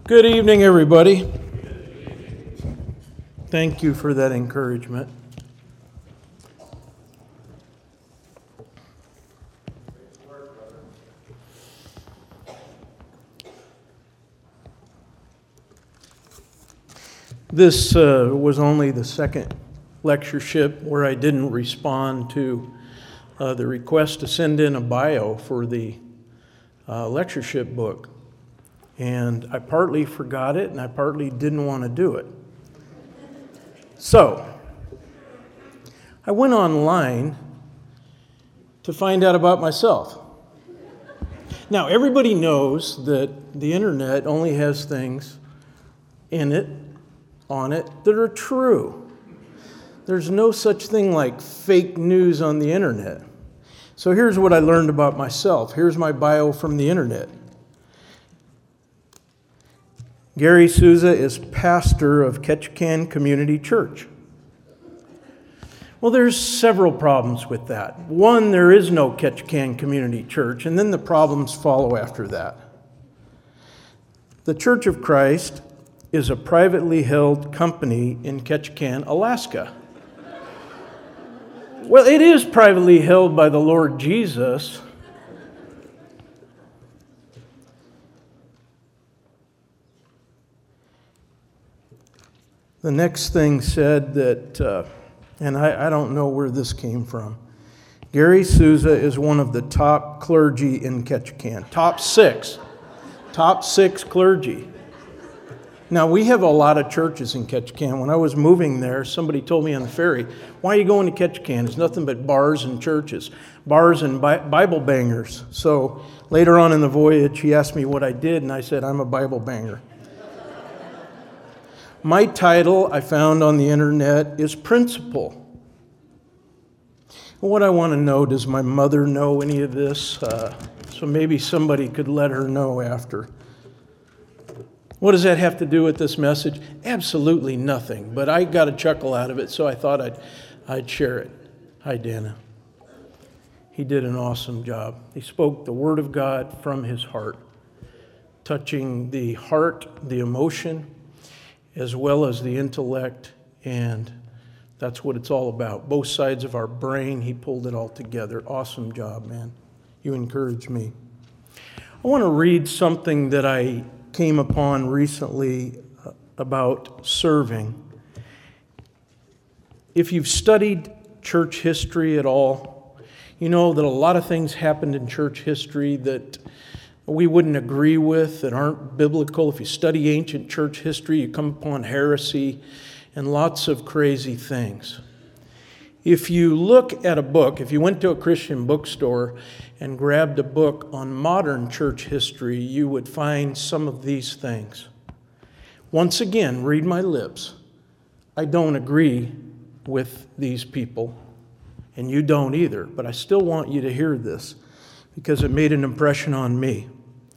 Good evening, everybody. Thank you for that encouragement. This was only the second lectureship where I didn't respond to the request to send in a bio for the lectureship book. And I partly forgot it, and I partly didn't want to do it. So, I went online to find out about myself. Now, everybody knows that the internet only has things in it, on it, that are true. There's no such thing like fake news on the internet. So here's what I learned about myself. Here's my bio from the internet. Gary Souza is pastor of Ketchikan Community Church. Well, there's several problems with that. One, there is no Ketchikan Community Church, and then the problems follow after that. The Church of Christ is a privately held company in Ketchikan, Alaska. Well, it is privately held by the Lord Jesus. The next thing said that, and I don't know where this came from, Gary Souza is one of the top clergy in Ketchikan. Top six clergy. Now, we have a lot of churches in Ketchikan. When I was moving there, somebody told me on the ferry, why are you going to Ketchikan? It's nothing but bars and churches, bars and Bible bangers. So later on in the voyage, he asked me what I did, and I said, I'm a Bible banger. My title I found on the internet is principal. What I want to know, does my mother know any of this? So maybe somebody could let her know after. What does that have to do with this message? Absolutely nothing, but I got a chuckle out of it, so I thought I'd share it. Hi, Dana. He did an awesome job. He spoke the Word of God from his heart, touching the heart, the emotion, as well as the intellect, and that's what it's all about. Both sides of our brain, he pulled it all together. Awesome job, man. You encouraged me. I want to read something that I came upon recently about serving. If you've studied church history at all, you know that a lot of things happened in church history that we wouldn't agree with, that aren't biblical. If you study ancient church history, you come upon heresy and lots of crazy things. If you look at a book, if you went to a Christian bookstore and grabbed a book on modern church history, you would find some of these things. Once again, read my lips. I don't agree with these people, and you don't either, but I still want you to hear this because it made an impression on me.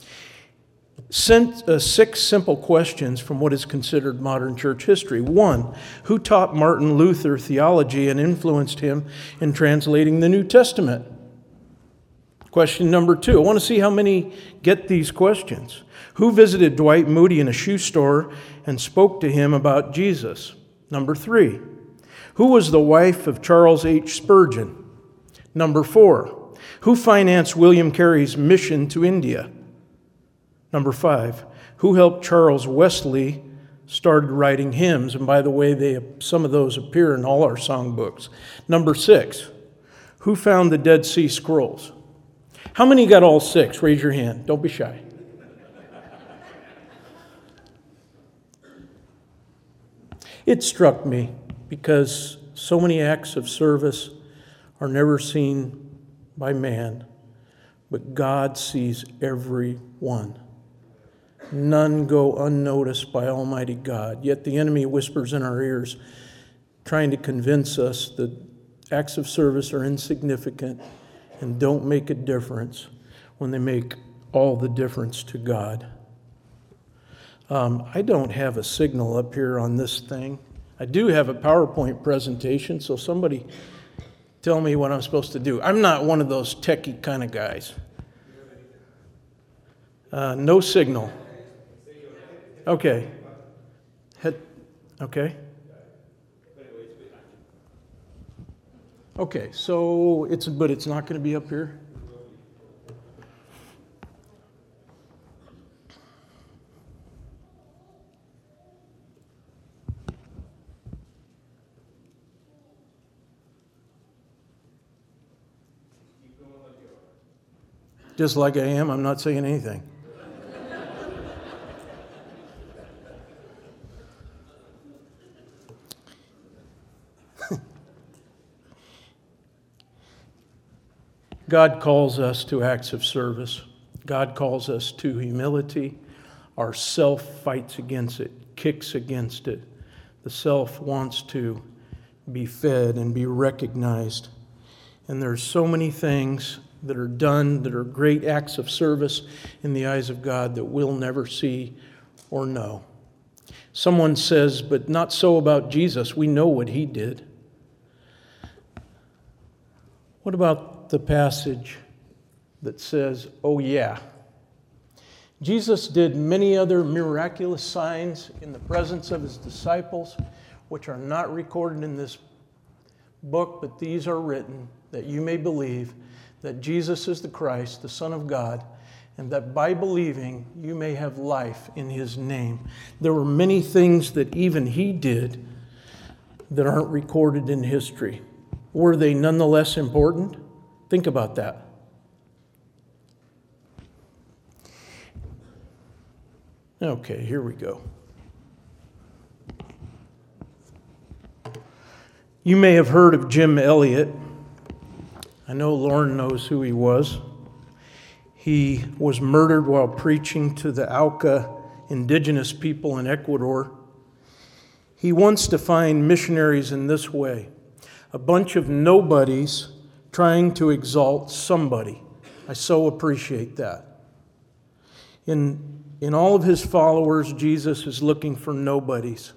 Six simple questions from what is considered modern church history. 1, who taught Martin Luther theology and influenced him in translating the New Testament? Question number 2, I want to see how many get these questions. Who visited Dwight Moody in a shoe store and spoke to him about Jesus? Number 3, who was the wife of Charles H. Spurgeon? Number 4, who financed William Carey's mission to India? Number 5, who helped Charles Wesley started writing hymns? And by the way, some of those appear in all our songbooks. Number 6, who found the Dead Sea Scrolls? How many got all 6? Raise your hand. Don't be shy. It struck me because so many acts of service are never seen by man, but God sees every one. None go unnoticed by Almighty God. Yet the enemy whispers in our ears, trying to convince us that acts of service are insignificant and don't make a difference when they make all the difference to God. I don't have a signal up here on this thing. I do have a PowerPoint presentation, so somebody tell me what I'm supposed to do. I'm not one of those techie kind of guys. No signal. Okay. Okay. Okay, so it's not going to be up here? Just like I am, I'm not saying anything. God calls us to acts of service. God calls us to humility. Our self fights against it, kicks against it. The self wants to be fed and be recognized. And there's so many things that are done that are great acts of service in the eyes of God that we'll never see or know. Someone says, but not so about Jesus. We know what he did. What about the passage that says, oh yeah, Jesus did many other miraculous signs in the presence of his disciples, which are not recorded in this book, but these are written that you may believe that Jesus is the Christ, the Son of God, and that by believing you may have life in his name. There were many things that even he did that aren't recorded in history. Were they nonetheless important? Think about that. Okay, here we go. You may have heard of Jim Elliot. I know Lauren knows who he was. He was murdered while preaching to the Auca indigenous people in Ecuador. He once defined missionaries in this way: a bunch of nobodies trying to exalt somebody. I so appreciate that. In all of his followers, Jesus is looking for nobodies.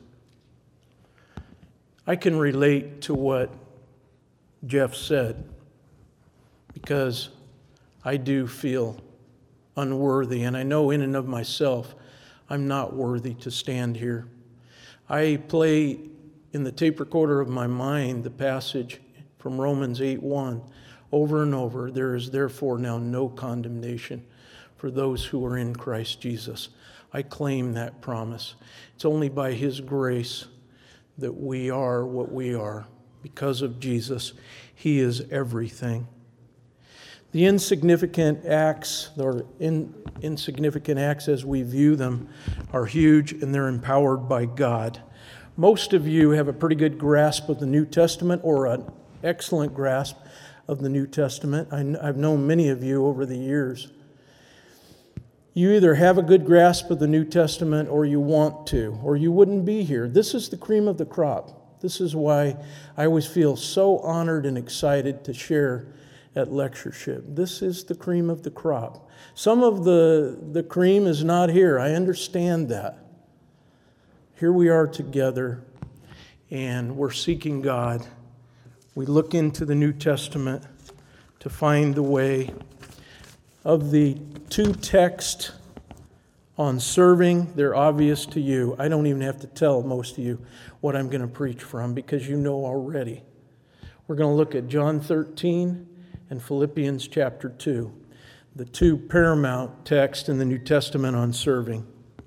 I can relate to what Jeff said because I do feel unworthy, and I know in and of myself I'm not worthy to stand here. I play in the tape recorder of my mind the passage from Romans 8:1 over and over. There is therefore now no condemnation for those who are in Christ Jesus. I claim that promise. It's only by his grace that we are what we are. Because of Jesus, he is everything. The insignificant acts, or insignificant acts as we view them, are huge, and they're empowered by God. Most of you have a pretty good grasp of the New Testament, or an excellent grasp of the New Testament. I've known many of you over the years. You either have a good grasp of the New Testament or you want to, or you wouldn't be here. This is the cream of the crop. This is why I always feel so honored and excited to share at lectureship. This is the cream of the crop. Some of the cream is not here. I understand that. Here we are together, and we're seeking God. We look into the New Testament to find the way. Of the two texts on serving, they're obvious to you. I don't even have to tell most of you what I'm going to preach from because you know already. We're going to look at John 13 and Philippians chapter 2, the two paramount texts in the New Testament on serving.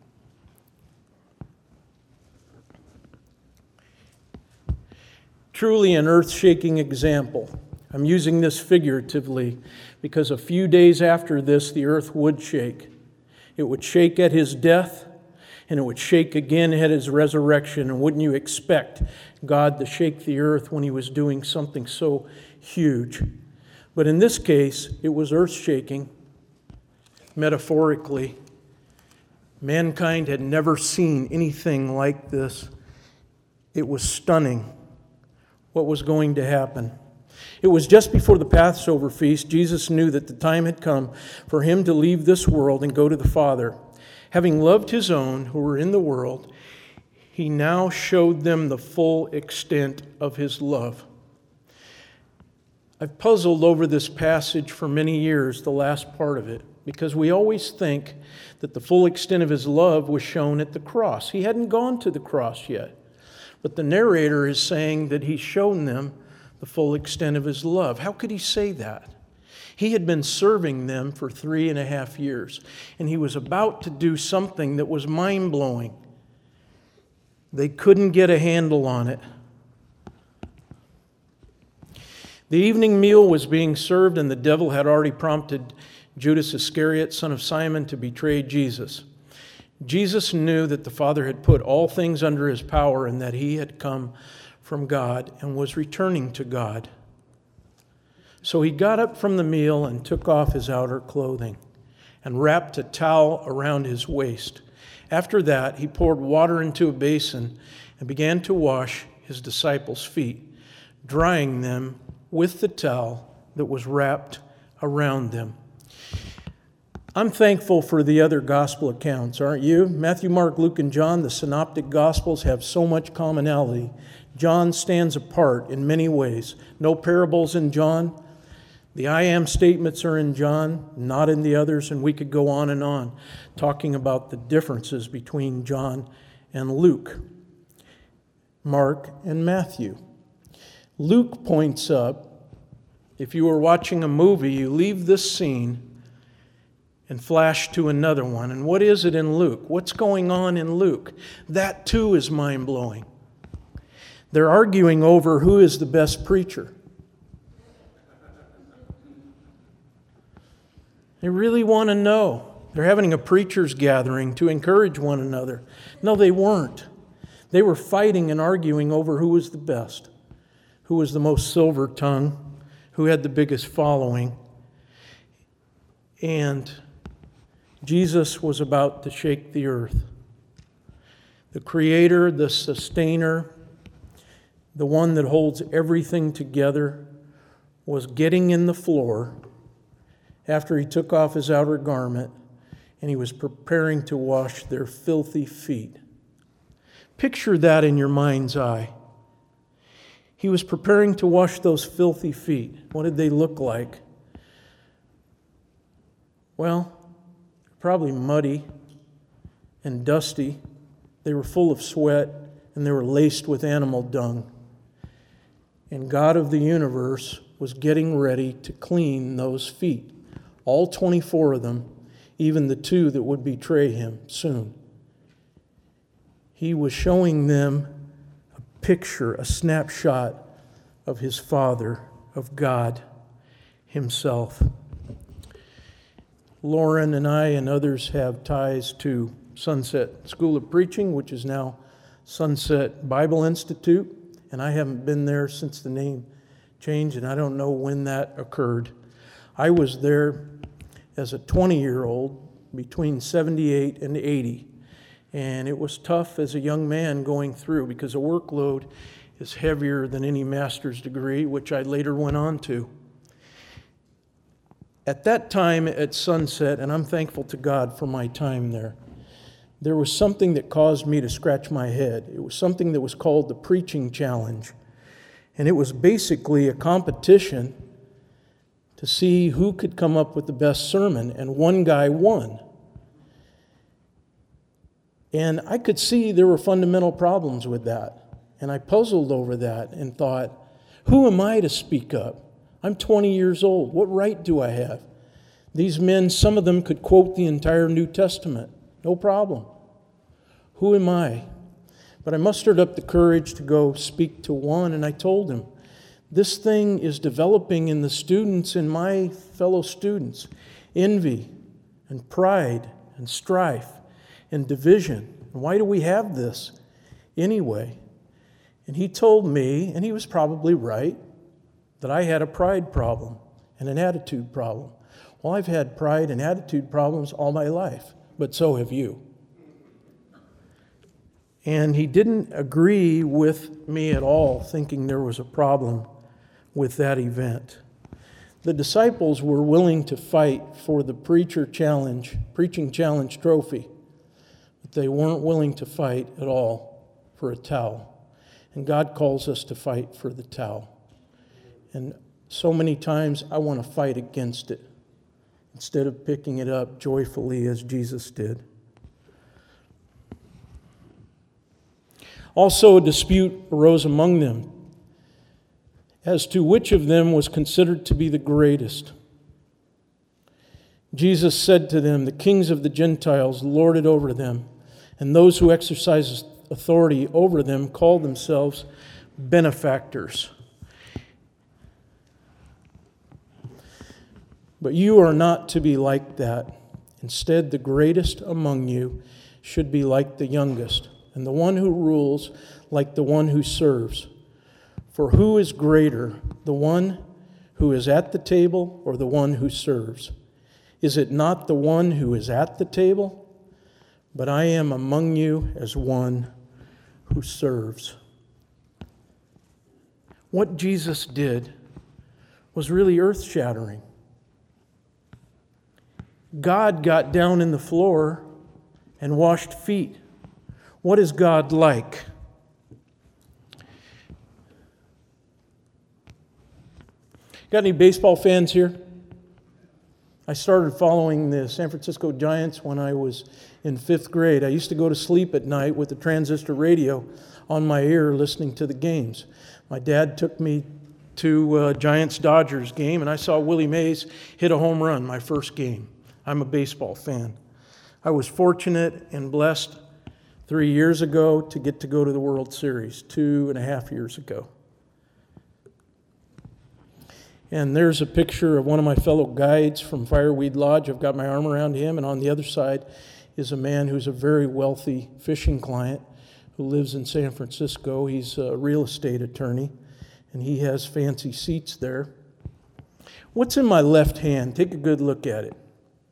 Truly an earth-shaking example. I'm using this figuratively because a few days after this, the earth would shake. It would shake at his death, and it would shake again at his resurrection. And wouldn't you expect God to shake the earth when he was doing something so huge? But in this case, it was earth-shaking, metaphorically. Mankind had never seen anything like this. It was stunning what was going to happen. It was just before the Passover feast. Jesus knew that the time had come for him to leave this world and go to the Father. Having loved his own who were in the world, he now showed them the full extent of his love. I've puzzled over this passage for many years, the last part of it. because we always think that the full extent of his love was shown at the cross. He hadn't gone to the cross yet. But the narrator is saying that he's shown them the full extent of his love. How could he say that? He had been serving them for 3.5 years, and he was about to do something that was mind-blowing. They couldn't get a handle on it. The evening meal was being served, and the devil had already prompted Judas Iscariot, son of Simon, to betray Jesus. Jesus knew that the Father had put all things under his power and that he had come from God and was returning to God. So he got up from the meal and took off his outer clothing and wrapped a towel around his waist. After that, he poured water into a basin and began to wash his disciples' feet, drying them with the towel that was wrapped around them. I'm thankful for the other gospel accounts, aren't you? Matthew, Mark, Luke, and John, the synoptic gospels, have so much commonality. John stands apart in many ways. No parables in John. The I am statements are in John, not in the others, and we could go on talking about the differences between John and Luke, Mark and Matthew. Luke points up, if you were watching a movie, you leave this scene and flash to another one. And what is it in Luke? What's going on in Luke? That too is mind-blowing. They're arguing over who is the best preacher. They really want to know. They're having a preacher's gathering to encourage one another. No, they weren't. They were fighting and arguing over who was the best, who was the most silver-tongued, who had the biggest following. And Jesus was about to shake the earth. The Creator, the Sustainer, the one that holds everything together, was getting in the floor after he took off his outer garment, and he was preparing to wash their filthy feet. Picture that in your mind's eye. He was preparing to wash those filthy feet. What did they look like? Well, probably muddy and dusty. They were full of sweat, and they were laced with animal dung. And God of the universe was getting ready to clean those feet. All 24 of them, even the 2 that would betray him soon. He was showing them a picture, a snapshot of his Father, of God himself. Lauren and I and others have ties to Sunset School of Preaching, which is now Sunset Bible Institute, and I haven't been there since the name changed, and I don't know when that occurred. I was there as a 20-year-old between 78 and 80, and it was tough as a young man going through because the workload is heavier than any master's degree, which I later went on to. At that time at Sunset, and I'm thankful to God for my time there, there was something that caused me to scratch my head. It was something that was called the Preaching Challenge, and it was basically a competition to see who could come up with the best sermon, and one guy won. And I could see there were fundamental problems with that, and I puzzled over that and thought, who am I to speak up? I'm 20 years old. What right do I have? These men, some of them could quote the entire New Testament. No problem. Who am I? But I mustered up the courage to go speak to one, and I told him, this thing is developing in the students, in my fellow students, envy and pride and strife and division. Why do we have this anyway? And he told me, and he was probably right, that I had a pride problem and an attitude problem. Well, I've had pride and attitude problems all my life, but so have you. And he didn't agree with me at all, thinking there was a problem with that event. The disciples were willing to fight for the Preaching Challenge trophy, but they weren't willing to fight at all for a towel. And God calls us to fight for the towel. And so many times I want to fight against it. instead of picking it up joyfully as Jesus did. Also, a dispute arose among them as to which of them was considered to be the greatest. Jesus said to them, "The kings of the Gentiles lord it over them, and those who exercise authority over them call themselves benefactors. But you are not to be like that. Instead, the greatest among you should be like the youngest, and the one who rules like the one who serves. For who is greater, the one who is at the table or the one who serves? Is it not the one who is at the table? But I am among you as one who serves." What Jesus did was really earth-shattering. God got down in the floor and washed feet. What is God like? Got any baseball fans here? I started following the San Francisco Giants when I was in 5th grade. I used to go to sleep at night with the transistor radio on my ear listening to the games. My dad took me to a Giants-Dodgers game, and I saw Willie Mays hit a home run my first game. I'm a baseball fan. I was fortunate and blessed 3 years ago to get to go to the World Series, 2.5 years ago. And there's a picture of one of my fellow guides from Fireweed Lodge. I've got my arm around him, and on the other side is a man who's a very wealthy fishing client who lives in San Francisco. He's a real estate attorney, and he has fancy seats there. What's in my left hand? Take a good look at it.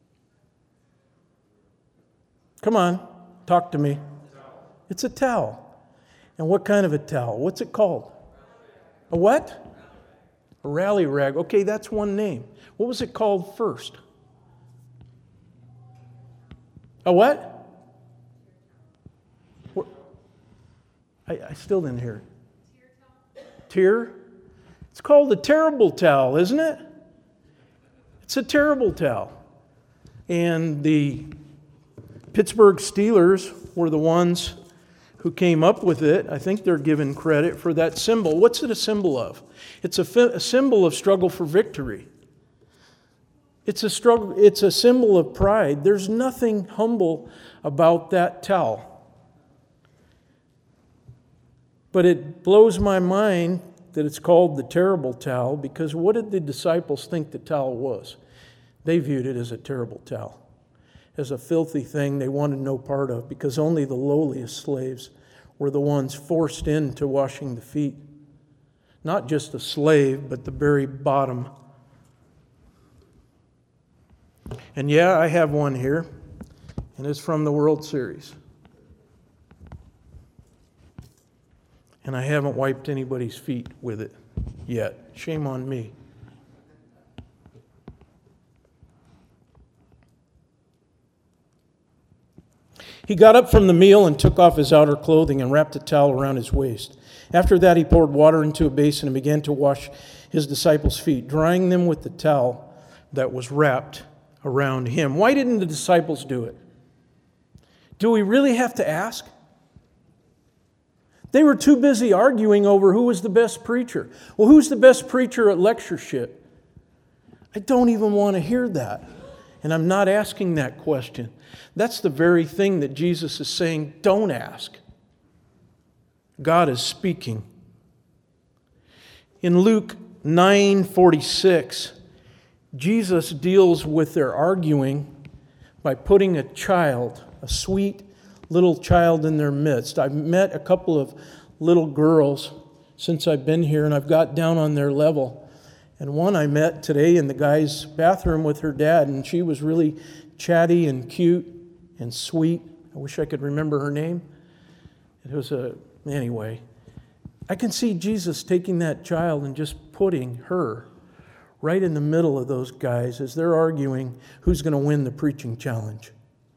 Come on, talk to me. It's a towel. And what kind of a towel? What's it called? A what? A rally rag. Okay, that's one name. What was it called first? A what? I still didn't hear it. Tear? It's called a terrible towel, isn't it? It's a terrible towel. And the Pittsburgh Steelers were the ones who came up with it. I think they're given credit for that symbol. What's it a symbol of? It's a symbol of struggle for victory. It's a symbol of pride. There's nothing humble about that towel. But it blows my mind that it's called the terrible towel, because what did the disciples think the towel was? They viewed it as a terrible towel, as a filthy thing they wanted no part of, because only the lowliest slaves were the ones forced into washing the feet. Not just a slave, but the very bottom. And yeah, I have one here, and it's from the World Series. And I haven't wiped anybody's feet with it yet. Shame on me. He got up from the meal and took off his outer clothing and wrapped a towel around his waist. After that, he poured water into a basin and began to wash his disciples' feet, drying them with the towel that was wrapped around him. Why didn't the disciples do it? Do we really have to ask? They were too busy arguing over who was the best preacher. Well, who's the best preacher at lectureship? I don't even want to hear that. And I'm not asking that question. That's the very thing that Jesus is saying, don't ask. God is speaking. In Luke 9:46, Jesus deals with their arguing by putting a child, a sweet little child in their midst. I've met a couple of little girls since I've been here, and I've got down on their level. And one I met today in the guy's bathroom with her dad, and she was really chatty and cute and sweet. I wish I could remember her name. Anyway. I can see Jesus taking that child and just putting her right in the middle of those guys as they're arguing who's going to win the preaching challenge.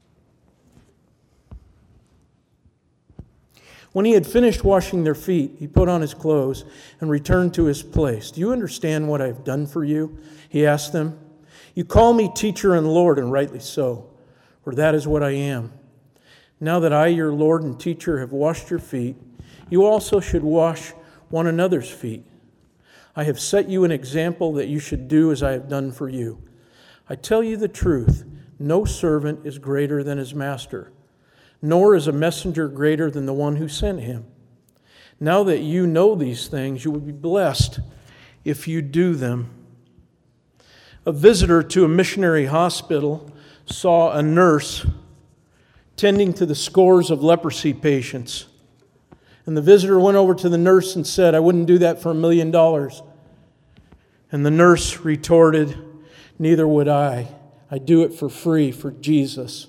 When he had finished washing their feet, he put on his clothes and returned to his place. Do you understand what I've done for you? He asked them. You call me teacher and Lord, and rightly so, for that is what I am. Now that I, your Lord and teacher, have washed your feet, you also should wash one another's feet. I have set you an example that you should do as I have done for you. I tell you the truth, no servant is greater than his master, nor is a messenger greater than the one who sent him. Now that you know these things, you will be blessed if you do them. A visitor to a missionary hospital saw a nurse tending to the scores of leprosy patients. And the visitor went over to the nurse and said, "I wouldn't do that for $1 million. And the nurse retorted, "Neither would I. I do it for free for Jesus."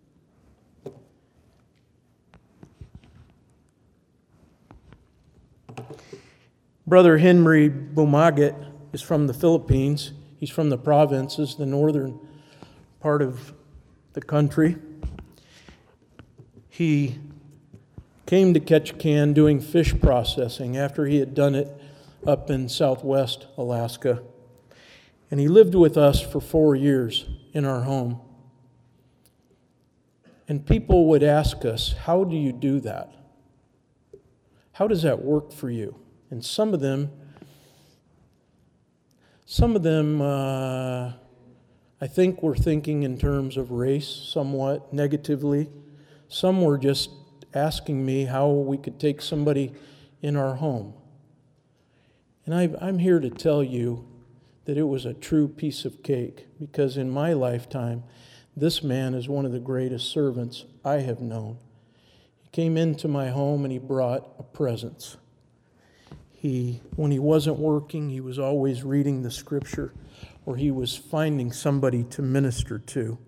Brother Henry Bumaget is from the Philippines. He's from the provinces, the northern part of the country. He came to Ketchikan doing fish processing after he had done it up in southwest Alaska. And he lived with us for 4 years in our home. And people would ask us, "How do you do that? How does that work for you?" And some of them, I think were thinking in terms of race somewhat negatively. Some were just asking me how we could take somebody in our home. And I'm here to tell you that it was a true piece of cake, because in my lifetime, this man is one of the greatest servants I have known. He came into my home and he brought a presence. When he wasn't working, he was always reading the scripture, or he was finding somebody to minister to.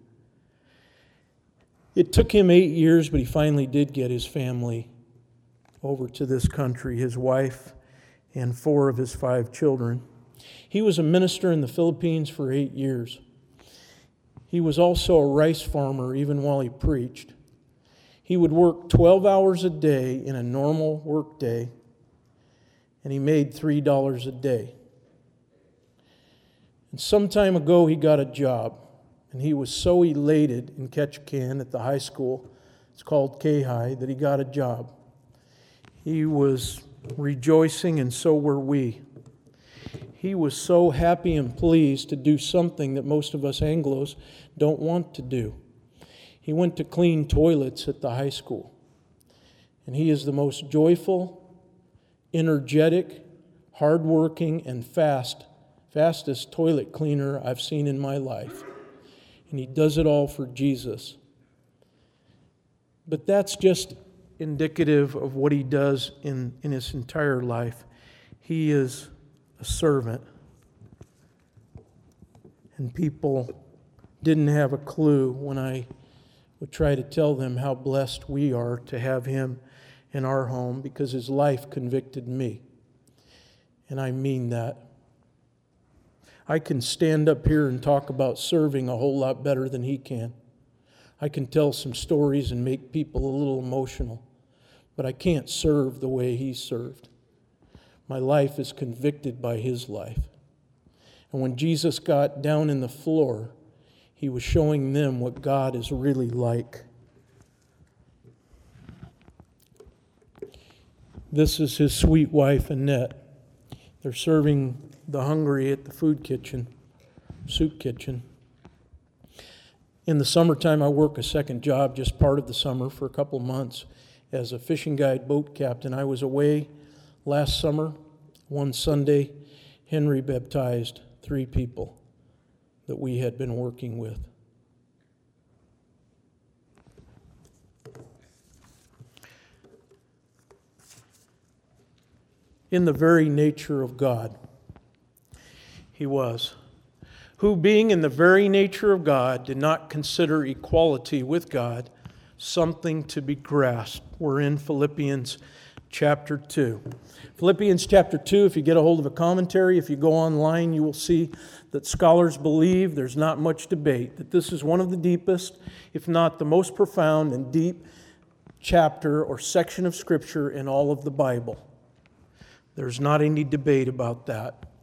It took him 8 years, but he finally did get his family over to this country, his wife and 4 of his 5 children. He was a minister in the Philippines for 8 years. He was also a rice farmer even while he preached. He would work 12 hours a day in a normal work day, and he made $3 a day. And some time ago, he got a job, and he was so elated in Ketchikan at the high school, it's called K-High, that he got a job. He was rejoicing, and so were we. He was so happy and pleased to do something that most of us Anglos don't want to do. He went to clean toilets at the high school. And he is the most joyful, energetic, hardworking, and fastest toilet cleaner I've seen in my life. And he does it all for Jesus. But that's just indicative of what he does in his entire life. He is a servant. And people didn't have a clue when I would try to tell them how blessed we are to have him in our home, because his life convicted me. And I mean that. I can stand up here and talk about serving a whole lot better than he can. I can tell some stories and make people a little emotional, but I can't serve the way he served. My life is convicted by his life. And when Jesus got down in the floor, he was showing them what God is really like. This is his sweet wife, Annette. They're serving the hungry at the soup kitchen. In the summertime, I work a second job, just part of the summer, for a couple months as a fishing guide boat captain. I was away last summer. One Sunday, Henry baptized 3 people that we had been working with. In the very nature of God, he was, who being in the very nature of God did not consider equality with God something to be grasped. We're in Philippians chapter 2. Philippians chapter 2, if you get a hold of a commentary, if you go online, you will see that scholars believe, there's not much debate, that this is one of the deepest, if not the most profound and deep chapter or section of Scripture in all of the Bible. There's not any debate about that.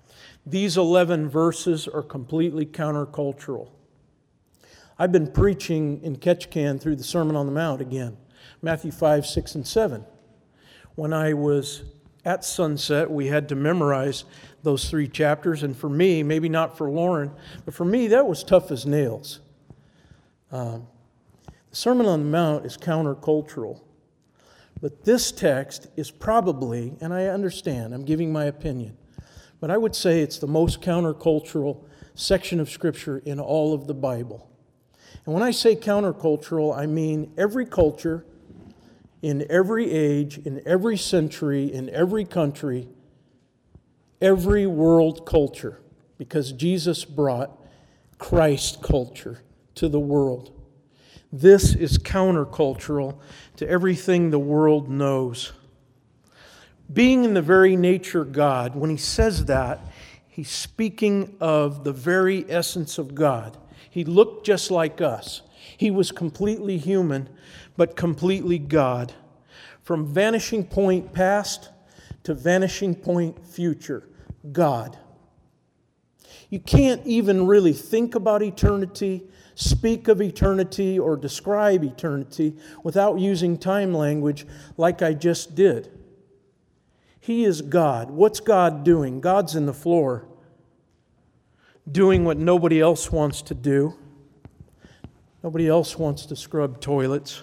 These 11 verses are completely countercultural. I've been preaching in Ketchikan through the Sermon on the Mount again, Matthew 5, 6, and 7. When I was at Sunset, we had to memorize those 3 chapters, and for me, maybe not for Lauren, but for me, that was tough as nails. The Sermon on the Mount is countercultural, but this text is probably, and I understand, I'm giving my opinion, but I would say it's the most countercultural section of Scripture in all of the Bible. And when I say countercultural, I mean every culture, in every age, in every century, in every country, every world culture, because Jesus brought Christ culture to the world. This is countercultural to everything the world knows. Being in the very nature God, when he says that, he's speaking of the very essence of God. He looked just like us. He was completely human, but completely God. From vanishing point past to vanishing point future, God. You can't even really think about eternity, speak of eternity, or describe eternity without using time language like I just did. He is God. What's God doing? God's in the floor, doing what nobody else wants to do. Nobody else wants to scrub toilets.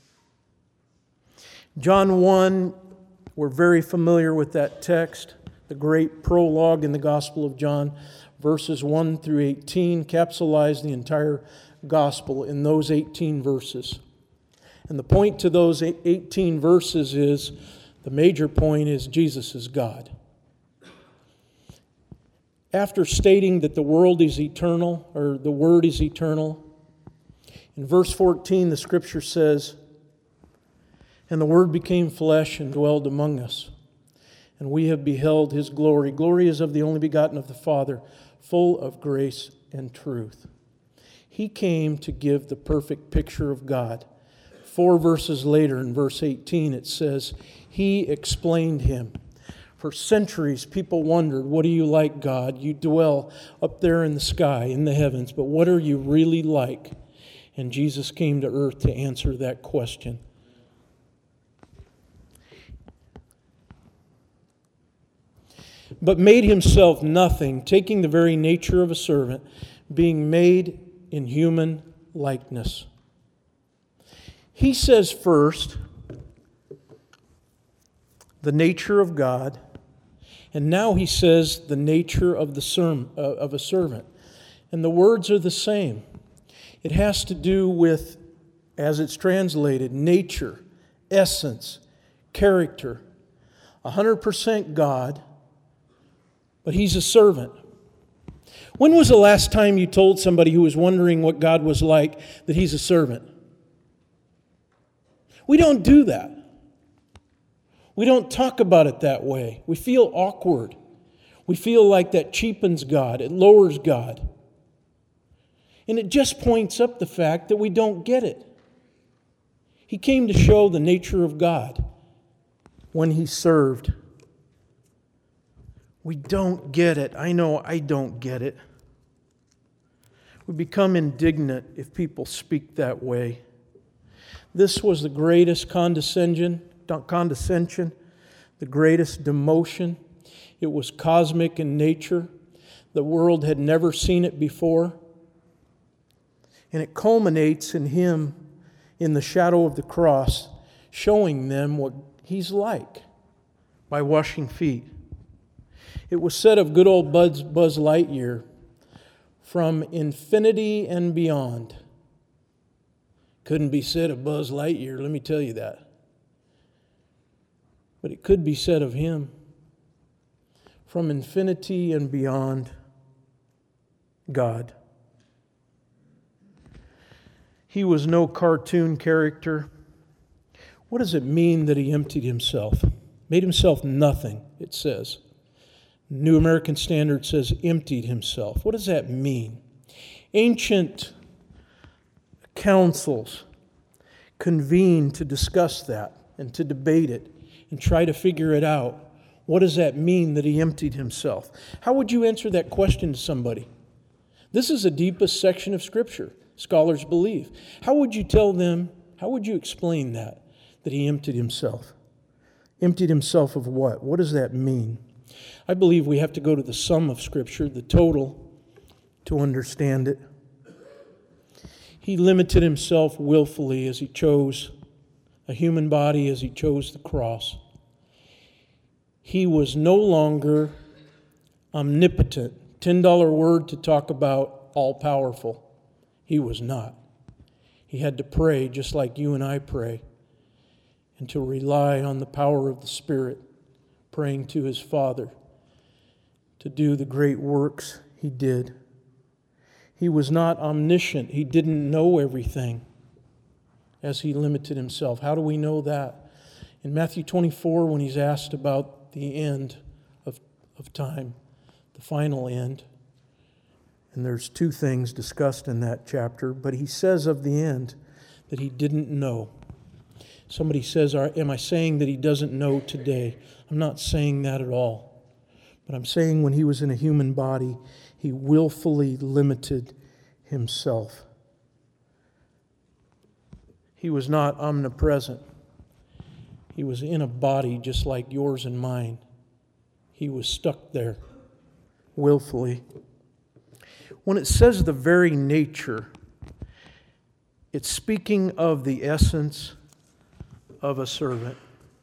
John 1, we're very familiar with that text, the great prologue in the Gospel of John, verses 1 through 18, capsulize the entire Gospel in those 18 verses. And the point to those 18 verses is, the major point is Jesus is God. After stating that the world is eternal, or the Word is eternal, in verse 14 the Scripture says, "And the Word became flesh and dwelled among us, and we have beheld His glory. Glory is of the only begotten of the Father, full of grace and truth." He came to give the perfect picture of God. 4 verses later, in verse 18, it says, He explained Him. For centuries, people wondered, what are you like, God? You dwell up there in the sky, in the heavens, but what are you really like? And Jesus came to earth to answer that question. But made Himself nothing, taking the very nature of a servant, being made in human likeness. He says first, the nature of God, and now he says the nature of a servant. And the words are the same. It has to do with, as it's translated, nature, essence, character. 100% God, but He's a servant. When was the last time you told somebody who was wondering what God was like that He's a servant? We don't do that. We don't talk about it that way. We feel awkward. We feel like that cheapens God. It lowers God. And it just points up the fact that we don't get it. He came to show the nature of God when He served. We don't get it. I know I don't get it. We become indignant if people speak that way. This was the greatest condescension, the greatest demotion. It was cosmic in nature. The world had never seen it before. And it culminates in Him, in the shadow of the cross, showing them what He's like by washing feet. It was said of good old Buzz Lightyear, from infinity and beyond. Couldn't be said of Buzz Lightyear, let me tell you that. But it could be said of Him. From infinity and beyond, God. He was no cartoon character. What does it mean that He emptied Himself? Made Himself nothing, it says. New American Standard says emptied Himself. What does that mean? Ancient councils convened to discuss that and to debate it and try to figure it out. What does that mean that he emptied himself? How would you answer that question to somebody? This is the deepest section of Scripture, scholars believe. How would you tell them, how would you explain that he emptied himself? Emptied himself of what? What does that mean? I believe we have to go to the sum of Scripture, the total, to understand it. He limited himself willfully as he chose a human body, as he chose the cross. He was no longer omnipotent. $10 word to talk about all-powerful. He was not. He had to pray just like you and I pray, and to rely on the power of the Spirit, praying to his Father to do the great works he did. He was not omniscient. He didn't know everything as he limited himself. How do we know that? In Matthew 24, when he's asked about the end of time, the final end, and there's two things discussed in that chapter, but he says of the end that he didn't know. Somebody says, am I saying that he doesn't know today? I'm not saying that at all. But I'm saying when he was in a human body, he willfully limited himself. He was not omnipresent. He was in a body just like yours and mine. He was stuck there willfully. When it says the very nature, it's speaking of the essence of a servant.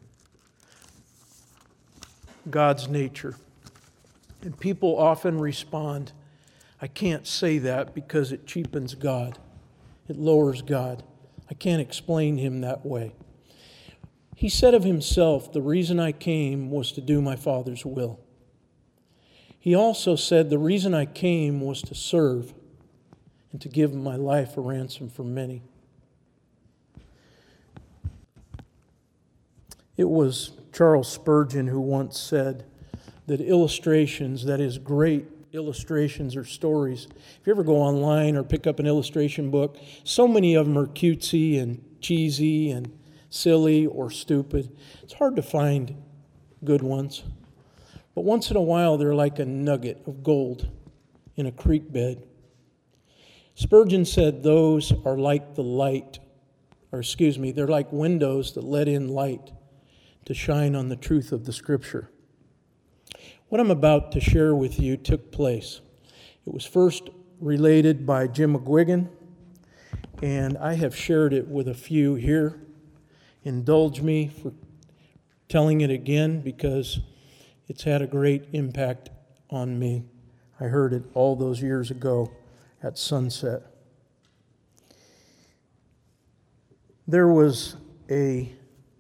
God's nature. And people often respond, I can't say that because it cheapens God. It lowers God. I can't explain him that way. He said of himself, the reason I came was to do my Father's will. He also said, the reason I came was to serve and to give my life a ransom for many. It was Charles Spurgeon who once said that illustrations, that is, great illustrations or stories, if you ever go online or pick up an illustration book, so many of them are cutesy and cheesy and silly or stupid. It's hard to find good ones. But once in a while, they're like a nugget of gold in a creek bed. Spurgeon said those are like the light, they're like windows that let in light to shine on the truth of the Scripture. What I'm about to share with you took place. It was first related by Jim McGuigan, and I have shared it with a few here. Indulge me for telling it again because it's had a great impact on me. I heard it all those years ago at sunset. There was a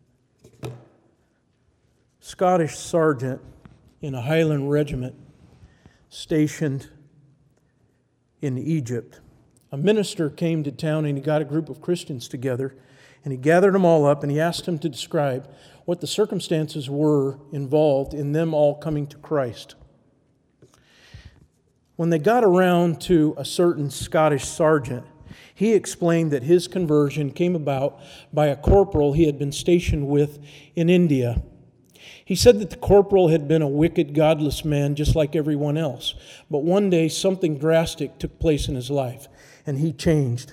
Scottish sergeant in a Highland regiment stationed in Egypt. A minister came to town and he got a group of Christians together and he gathered them all up and he asked them to describe what the circumstances were involved in them all coming to Christ. When they got around to a certain Scottish sergeant, he explained that his conversion came about by a corporal he had been stationed with in India. He said that the corporal had been a wicked, godless man just like everyone else. But one day something drastic took place in his life, and he changed.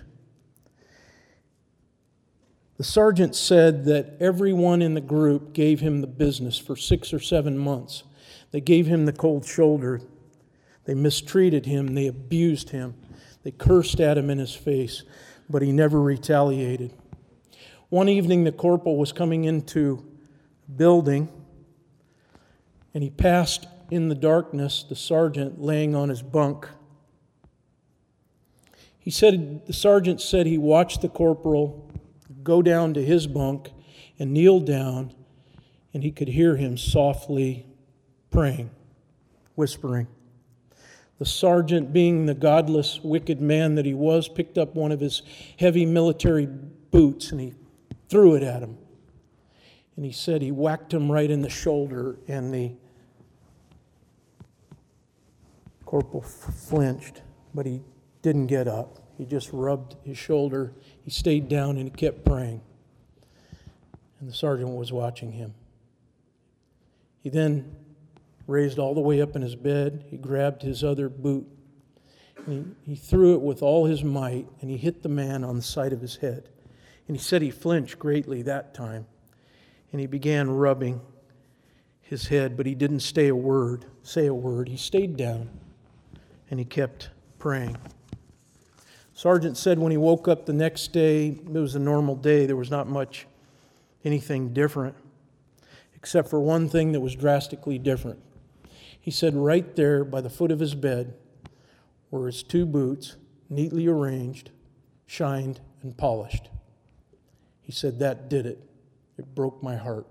The sergeant said that everyone in the group gave him the business for 6 or 7 months. They gave him the cold shoulder. They mistreated him. They abused him. They cursed at him in his face, but he never retaliated. One evening, the corporal was coming into the building, and he passed in the darkness the sergeant laying on his bunk. The sergeant said he watched the corporal go down to his bunk and kneel down, and he could hear him softly praying, whispering. The sergeant, being the godless, wicked man that he was, picked up one of his heavy military boots and he threw it at him. And he said he whacked him right in the shoulder, and the corporal flinched, but he didn't get up. He just rubbed his shoulder. He stayed down and he kept praying. And the sergeant was watching him. He then raised all the way up in his bed. He grabbed his other boot. And he threw it with all his might, and he hit the man on the side of his head. And he said he flinched greatly that time. And he began rubbing his head, but he didn't say a word. He stayed down, and he kept praying. Sergeant said when he woke up the next day, it was a normal day. There was not much anything different, except for one thing that was drastically different. He said right there by the foot of his bed were his two boots, neatly arranged, shined, and polished. He said that did it. It broke my heart.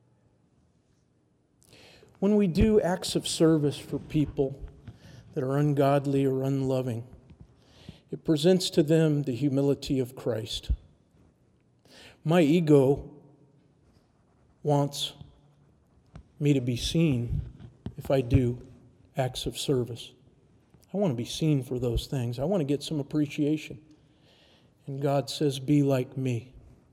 When we do acts of service for people that are ungodly or unloving, it presents to them the humility of Christ. My ego wants me to be seen if I do acts of service. I want to be seen for those things. I want to get some appreciation. And God says, be like me.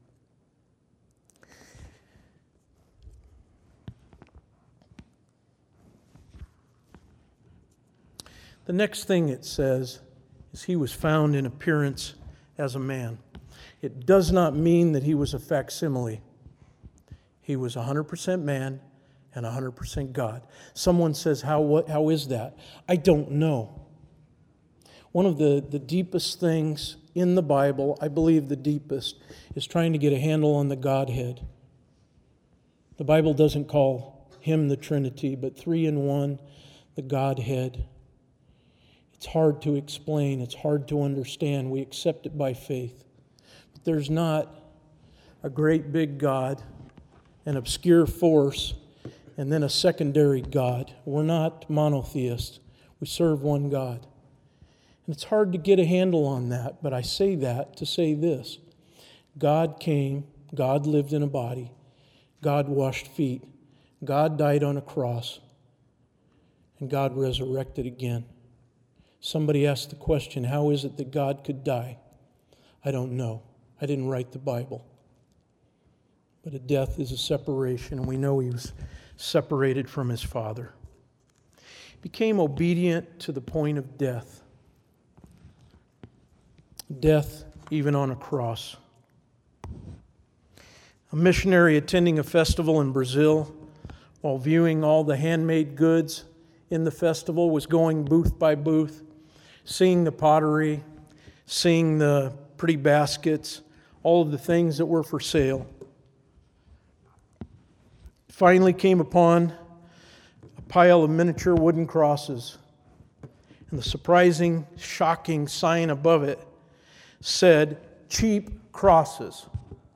The next thing it says is he was found in appearance as a man. It does not mean that he was a facsimile. He was 100% man and 100% God. Someone says, how is that? I don't know. One of the deepest things in the Bible, I believe the deepest, is trying to get a handle on the Godhead. The Bible doesn't call him the Trinity, but three in one, the Godhead. It's hard to explain. It's hard to understand. We accept it by faith. But there's not a great big God, an obscure force, and then a secondary God. We're not monotheists. We serve one God. And it's hard to get a handle on that, but I say that to say this. God came, God lived in a body, God washed feet, God died on a cross, and God resurrected again. Somebody asked the question, how is it that God could die? I don't know. I didn't write the Bible. But a death is a separation, and we know he was separated from his Father. He became obedient to the point of death. Death even on a cross. A missionary attending a festival in Brazil, while viewing all the handmade goods in the festival, was going booth by booth, seeing the pottery, seeing the pretty baskets, all of the things that were for sale. Finally came upon a pile of miniature wooden crosses, and the surprising, shocking sign above it said, "Cheap crosses."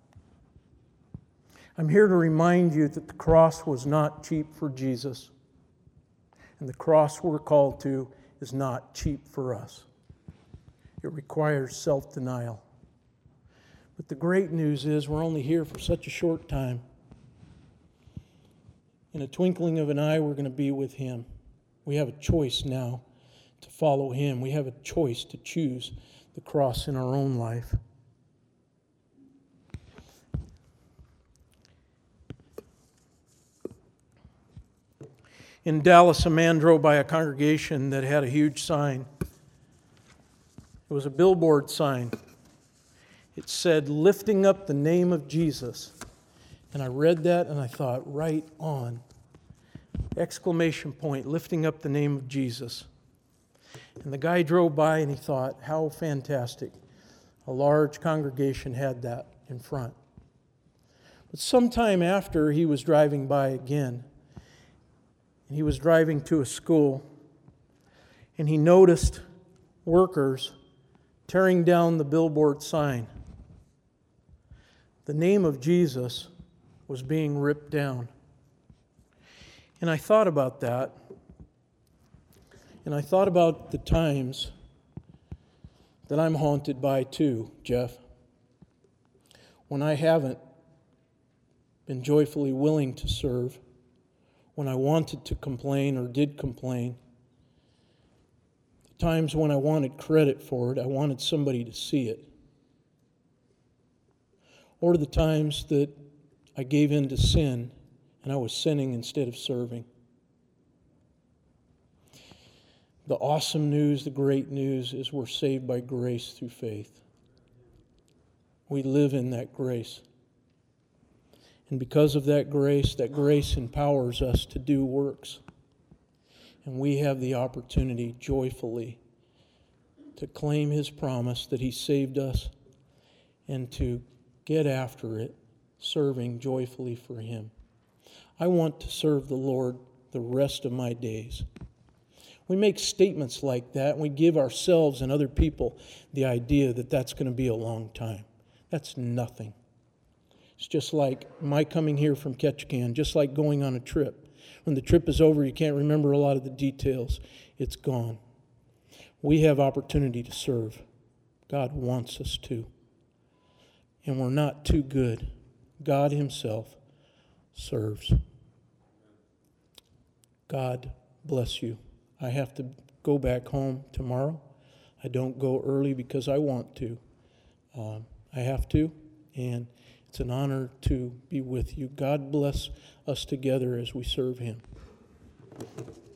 I'm here to remind you that the cross was not cheap for Jesus, and the cross we're called to is not cheap for us. It requires self-denial. But the great news is we're only here for such a short time. In a twinkling of an eye, we're going to be with him. We have a choice now to follow him. We have a choice to choose the cross in our own life. In Dallas, a man drove by a congregation that had a huge sign. It was a billboard sign. It said, "Lifting up the name of Jesus." And I read that and I thought, right on. Exclamation point, lifting up the name of Jesus. And the guy drove by and he thought, how fantastic. A large congregation had that in front. But sometime after, he was driving by again. And he was driving to a school. And he noticed workers tearing down the billboard sign. The name of Jesus was being ripped down. And I thought about that. And I thought about the times that I'm haunted by too, Jeff. When I haven't been joyfully willing to serve, when I wanted to complain or did complain, the times when I wanted credit for it, I wanted somebody to see it. Or the times that I gave in to sin and I was sinning instead of serving. The awesome news, the great news is we're saved by grace through faith. We live in that grace. And because of that grace empowers us to do works. And we have the opportunity joyfully to claim His promise that He saved us and to get after it, serving joyfully for Him. I want to serve the Lord the rest of my days. We make statements like that, and we give ourselves and other people the idea that that's going to be a long time. That's nothing. It's just like my coming here from Ketchikan, just like going on a trip. When the trip is over, you can't remember a lot of the details. It's gone. We have opportunity to serve. God wants us to. And we're not too good. God Himself serves. God bless you. I have to go back home tomorrow. I don't go early because I want to. I have to, and it's an honor to be with you. God bless us together as we serve Him.